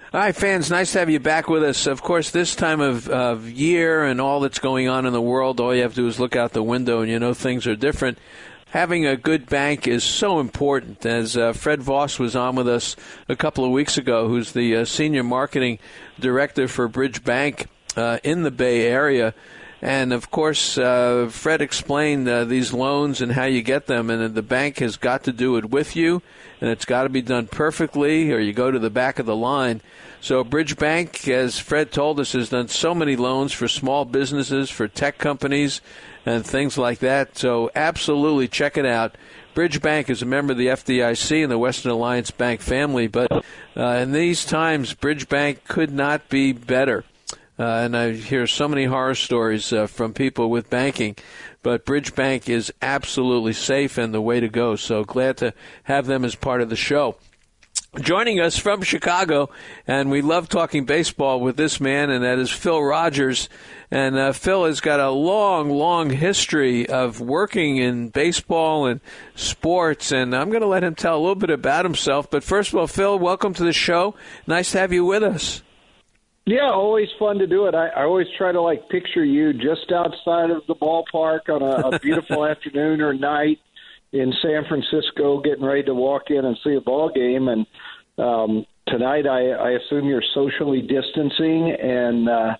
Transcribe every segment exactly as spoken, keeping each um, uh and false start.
Hi, fans. Nice to have you back with us. Of course, this time of, of year and all that's going on in the world, all you have to do is look out the window and you know things are different. Having a good bank is so important. As uh, Fred Voss was on with us a couple of weeks ago, who's the uh, senior marketing director for Bridge Bank uh, in the Bay Area. And, of course, uh, Fred explained uh, these loans and how you get them, and the bank has got to do it with you, and it's got to be done perfectly, or you go to the back of the line. So Bridge Bank, as Fred told us, has done so many loans for small businesses, for tech companies, and things like that. So absolutely check it out. Bridge Bank is a member of the F D I C and the Western Alliance Bank family, but uh, in these times, Bridge Bank could not be better. Uh, and I hear so many horror stories uh, from people with banking, but Bridge Bank is absolutely safe and the way to go. So glad to have them as part of the show. Joining us from Chicago, and we love talking baseball with this man, and that is Phil Rogers. And uh, Phil has got a long, long history of working in baseball and sports, and I'm going to let him tell a little bit about himself. But first of all, Phil, welcome to the show. Nice to have you with us. Yeah, always fun to do it. I, I always try to, like, picture you just outside of the ballpark on a, a beautiful afternoon or night in San Francisco, getting ready to walk in and see a ball game. And um, tonight, I, I assume you're socially distancing and uh,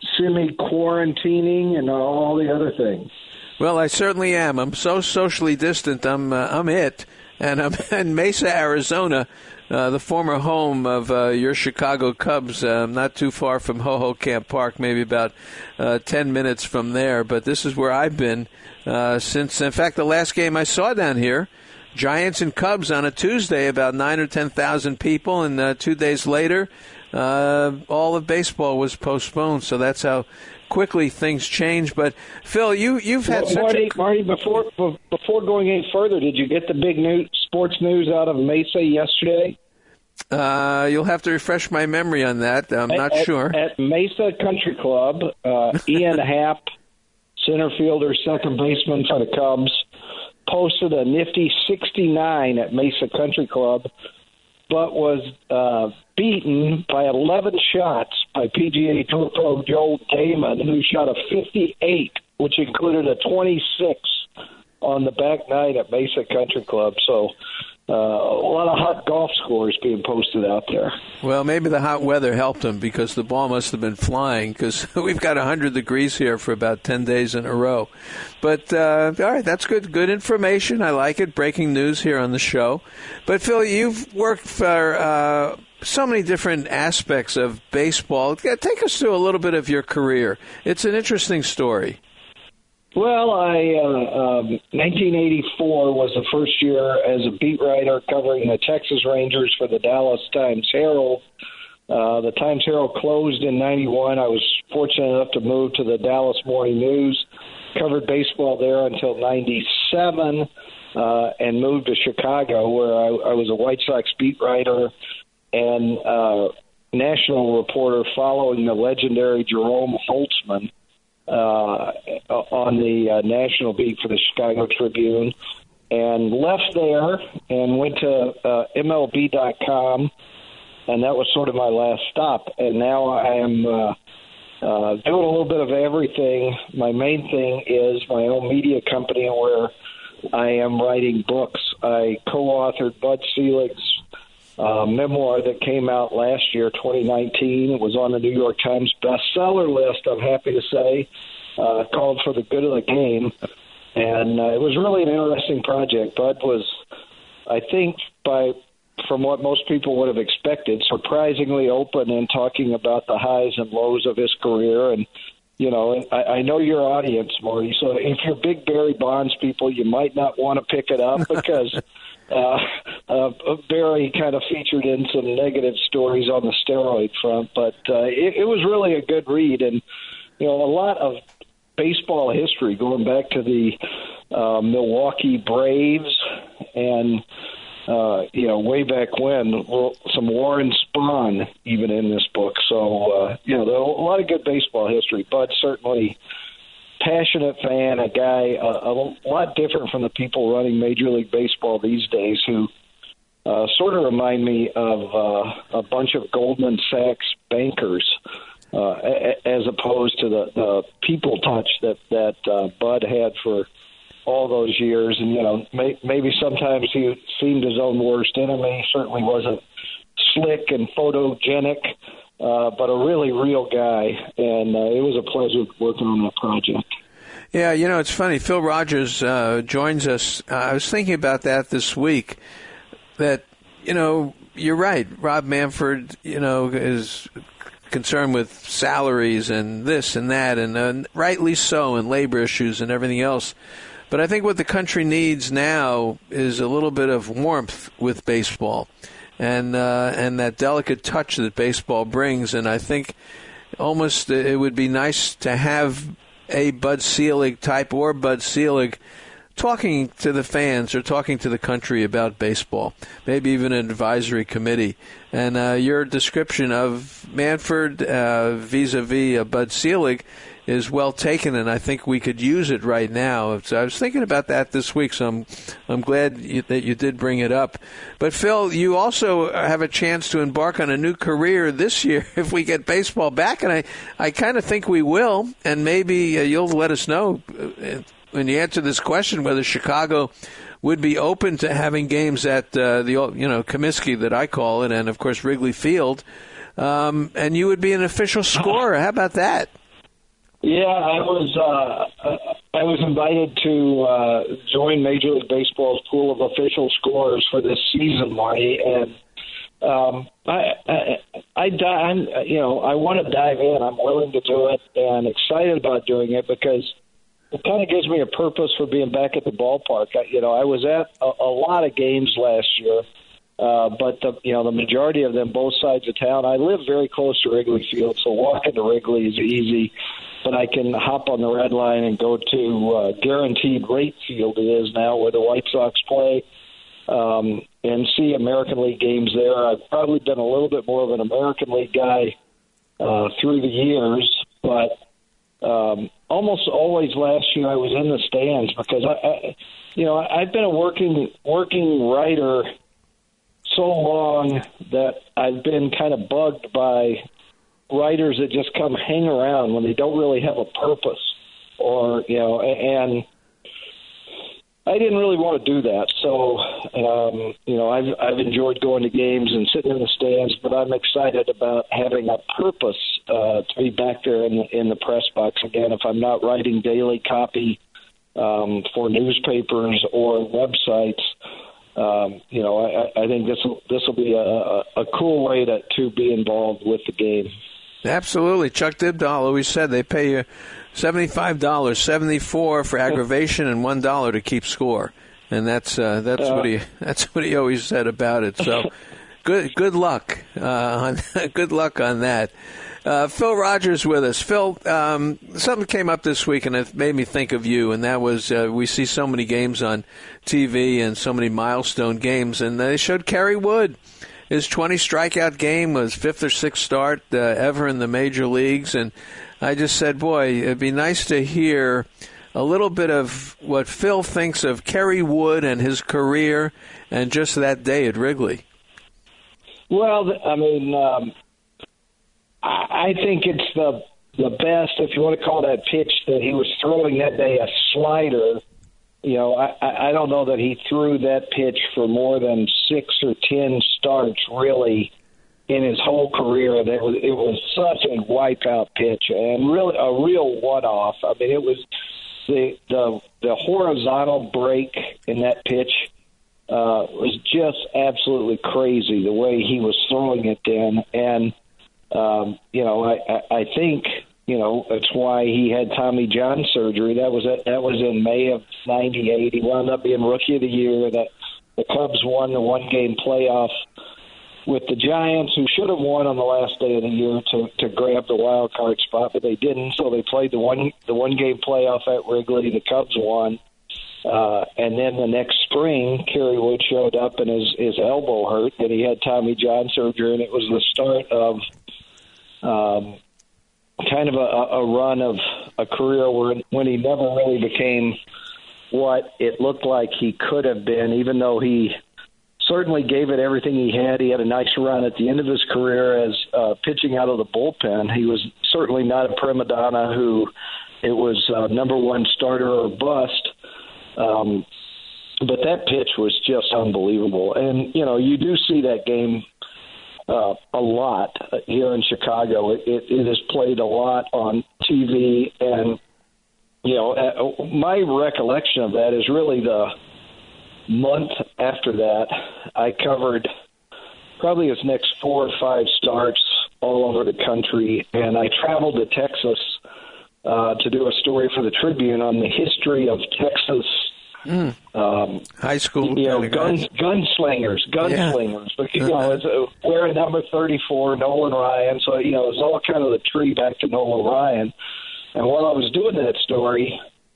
semi-quarantining and all the other things. Well, I certainly am. I'm so socially distant. I'm uh, I'm it, and I'm in Mesa, Arizona. Uh, the former home of uh, your Chicago Cubs, uh, not too far from Hohokam Park, maybe about uh, ten minutes from there. But this is where I've been uh, since, in fact, the last game I saw down here, Giants and Cubs on a Tuesday, about nine or ten thousand people, and uh, two days later, uh, all of baseball was postponed. So that's how quickly things change. But Phil, you you've had well, such Marty, a... Marty, before before going any further, did you get the big news, sports news out of Mesa yesterday? Uh, you'll have to refresh my memory on that. I'm not at, sure. At Mesa Country Club, uh, Ian Happ, center fielder, second baseman for the Cubs, posted a nifty sixty-nine at Mesa Country Club, but was uh, beaten by eleven shots by P G A Tour pro Joel Dahmen, who shot a fifty-eight, which included a twenty-six on the back nine at Mesa Country Club. So uh, a lot of hot golf scores being posted out there. Well, maybe the hot weather helped him because the ball must have been flying, because we've got one hundred degrees here for about ten days in a row. But, uh, all right, that's good good information. I like it. Breaking news here on the show. But, Phil, you've worked for uh, so many different aspects of baseball. Take us through a little bit of your career. It's an interesting story. Well, I uh, um, nineteen eighty-four was the first year as a beat writer covering the Texas Rangers for the Dallas Times-Herald. Uh, the Times-Herald closed in ninety-one. I was fortunate enough to move to the Dallas Morning News, covered baseball there until ninety-seven, uh, and moved to Chicago, where I, I was a White Sox beat writer and uh, national reporter following the legendary Jerome Holtzman uh, on the uh, national beat for the Chicago Tribune, and left there and went to uh, M L B dot com, and that was sort of my last stop. And now I am uh, uh, doing a little bit of everything. My main thing is my own media company where I am writing books. I co-authored Bud Selig's uh, memoir that came out last year, twenty nineteen. It was on the New York Times bestseller list, I'm happy to say, uh, called For the Good of the Game. And uh, it was really an interesting project. Bud was, I think, by from what most people would have expected, surprisingly open in talking about the highs and lows of his career. And, you know, I, I know your audience, Marty, so if you're big Barry Bonds people, you might not want to pick it up because uh, uh, Barry kind of featured in some negative stories on the steroid front. But uh, it, it was really a good read. And, you know, a lot of baseball history going back to the uh, Milwaukee Braves and, uh, you know, way back when, well, some Warren Spahn even in this book. So, uh, you know, there are a lot of good baseball history. Bud certainly passionate fan, a guy uh, a lot different from the people running Major League Baseball these days who uh, uh, sort of remind me of uh, a bunch of Goldman Sachs bankers, uh, as opposed to the, the people touch that that uh, Bud had for all those years. And you know, may, maybe sometimes he seemed his own worst enemy. He certainly wasn't slick and photogenic, uh, but a really real guy. And uh, it was a pleasure working on that project. Yeah, you know, it's funny. Phil Rogers uh, joins us. Uh, I was thinking about that this week, that, you know, you're right. Rob Manfred, you know, is concerned with salaries and this and that, and uh, rightly so, and labor issues and everything else. But I think what the country needs now is a little bit of warmth with baseball, and uh, and that delicate touch that baseball brings. And I think almost it would be nice to have a Bud Selig type or Bud Selig talking to the fans or talking to the country about baseball, maybe even an advisory committee. And uh, your description of Manfred uh, vis-a-vis uh, Bud Selig is well taken, and I think we could use it right now. So I was thinking about that this week, so I'm, I'm glad you, that you did bring it up. But, Phil, you also have a chance to embark on a new career this year if we get baseball back, and I, I kind of think we will, and maybe uh, you'll let us know uh, when you answer this question whether Chicago would be open to having games at uh, the, you know, Comiskey that I call it, and, of course, Wrigley Field, um, and you would be an official scorer. How about that? Yeah, I was uh, I was invited to uh, join Major League Baseball's pool of official scorers for this season, Marty, and um, I, I, I, I'm, you know, I want to dive in. I'm willing to do it, and excited about doing it because it kind of gives me a purpose for being back at the ballpark. I, you know, I was at a, a lot of games last year. Uh, but the you know the majority of them both sides of town. I live very close to Wrigley Field, so walking to Wrigley is easy. But I can hop on the Red Line and go to uh, Guaranteed Rate Field. It is now where the White Sox play, um, and see American League games there. I've probably been a little bit more of an American League guy uh, through the years, but um, almost always last year I was in the stands because I, I you know I've been a working working writer so long that I've been kind of bugged by writers that just come hang around when they don't really have a purpose, or you know, and I didn't really want to do that. So, um, you know, I've I've enjoyed going to games and sitting in the stands, but I'm excited about having a purpose uh, to be back there in the, in the press box again. If I'm not writing daily copy um, for newspapers or websites. Um, you know, I, I think this will this will be a, a, a cool way to, to be involved with the game. Absolutely. Chuck Dibdahl always said they pay you seventy-five dollars, seventy-four dollars for aggravation and one dollar to keep score, and that's uh, that's uh, what he that's what he always said about it. So, good good luck uh, on good luck on that. Uh, Phil Rogers with us. Phil, um, something came up this week, and it made me think of you, and that was uh, we see so many games on T V and so many milestone games, and they showed Kerry Wood. His twenty strikeout game was fifth or sixth start uh, ever in the major leagues, and I just said, boy, it'd be nice to hear a little bit of what Phil thinks of Kerry Wood and his career and just that day at Wrigley. Well, I mean, um, I think it's the the best, if you want to call that pitch that he was throwing that day, a slider. You know, I, I don't know that he threw that pitch for more than six or ten starts, really, in his whole career. That was, it was such a wipeout pitch and really a real one-off. I mean, it was the the, the horizontal break in that pitch uh, was just absolutely crazy, the way he was throwing it then. And, um, you know, I, I, I think... You know, that's why he had Tommy John surgery. That was that was in May of ninety-eight. He wound up being Rookie of the Year. That the Cubs won the one-game playoff with the Giants, who should have won on the last day of the year to, to grab the wild card spot, but they didn't. So they played the one the one-game playoff at Wrigley. The Cubs won, uh, and then the next spring, Kerry Wood showed up and his his elbow hurt, and he had Tommy John surgery, and it was the start of. Um, kind of a, a run of a career where when he never really became what it looked like he could have been, even though he certainly gave it everything he had. He had a nice run at the end of his career as uh, pitching out of the bullpen. He was certainly not a prima donna who it was uh, number one starter or bust. Um, but that pitch was just unbelievable. And, you know, you do see that game uh, a lot here in Chicago. It, it, it is played a lot on T V. And, you know, uh, my recollection of that is really the month after that. I covered probably his next four or five starts all over the country. And I traveled to Texas uh, to do a story for the Tribune on the history of Texas Mm. Um, High school, you know, gun, gunslingers, gunslingers. Yeah. But you know, it's a, wearing number thirty-four, Nolan Ryan. So you know, it's all kind of the tree back to Nolan Ryan. And while I was doing that story,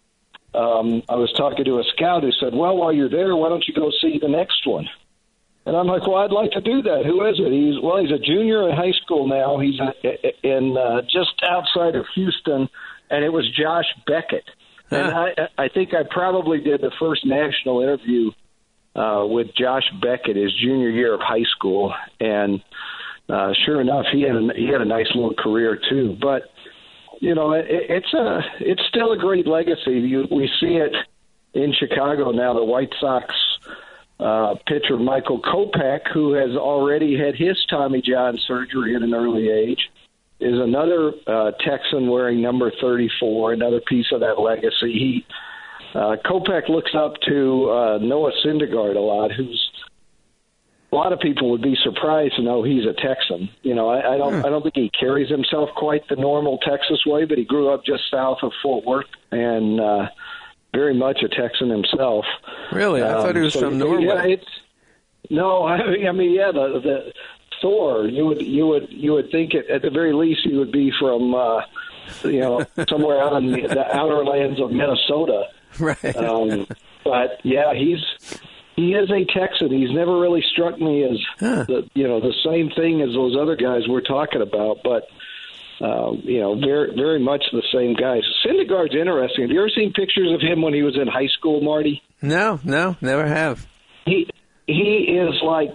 um, I was talking to a scout who said, "Well, while you're there, why don't you go see the next one?" And I'm like, "Well, I'd like to do that. Who is it?" He's well, he's a junior in high school now. He's in uh, just outside of Houston, and it was Josh Beckett. And I, I think I probably did the first national interview uh, with Josh Beckett his junior year of high school, and uh, sure enough, he had a, he had a nice little career too. But you know, it, it's a it's still a great legacy. You, we see it in Chicago now. The White Sox uh, pitcher Michael Kopech, who has already had his Tommy John surgery at an early age, is another uh, Texan wearing number thirty-four, another piece of that legacy. He uh, Kopech looks up to uh, Noah Syndergaard a lot, who's a lot of people would be surprised to know he's a Texan. You know, I, I don't I don't think he carries himself quite the normal Texas way, but he grew up just south of Fort Worth and uh, very much a Texan himself. Really? I um, thought he was so, from Norway. Yeah, it's, no, I, I mean, yeah, the the. Thor, you would you would you would think it, at the very least he would be from uh, you know somewhere out in the, the outer lands of Minnesota, right? Um, but yeah, he's he is a Texan. He's never really struck me as huh. the you know the same thing as those other guys we're talking about, but uh, you know very very much the same guys. Syndergaard's interesting. Have you ever seen pictures of him when he was in high school, Marty? No, no, never have. He he is like.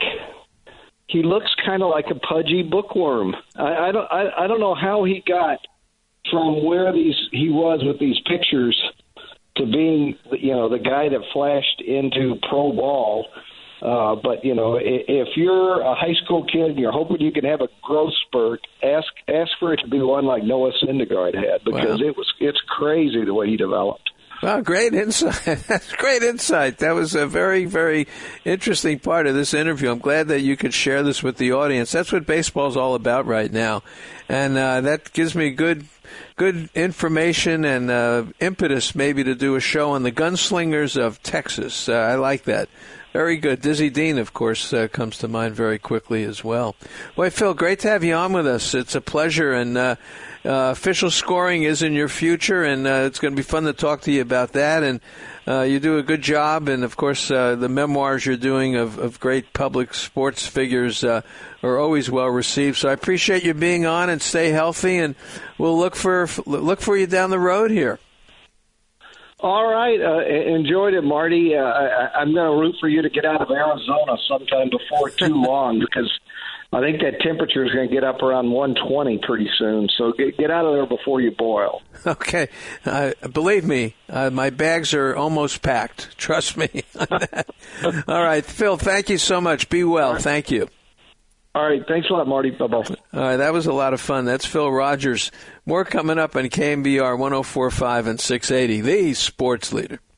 He looks kind of like a pudgy bookworm. I, I don't. I, I don't know how he got from where these he was with these pictures to being, you know, the guy that flashed into pro ball. Uh, but you know, if you're a high school kid and you're hoping you can have a growth spurt, ask ask for it to be one like Noah Syndergaard had, because wow. it was it's crazy the way he developed. Well, great insight. That's great insight. That was a very, very interesting part of this interview. I'm glad that you could share this with the audience. That's what baseball's all about right now. And uh, that gives me good good information and uh, impetus maybe to do a show on the Gunslingers of Texas. Uh, I like that. Very good. Dizzy Dean, of course, uh, comes to mind very quickly as well. Boy, Phil, great to have you on with us. It's a pleasure. And uh, uh, official scoring is in your future, and uh, it's going to be fun to talk to you about that. And uh, you do a good job. And, of course, uh, the memoirs you're doing of, of great public sports figures uh, are always well received. So I appreciate you being on, and stay healthy. And we'll look for look for you down the road here. All right. Uh, enjoyed it, Marty. Uh, I, I'm going to root for you to get out of Arizona sometime before too long, because I think that temperature is going to get up around one twenty pretty soon. So get, get out of there before you boil. Okay. Uh, believe me, uh, my bags are almost packed. Trust me on that. All right. Phil, thank you so much. Be well. Right. Thank you. All right. Thanks a lot, Marty. Bye-bye. All right. That was a lot of fun. That's Phil Rogers. More coming up on K M B R one oh four point five and six eighty, the sports leader.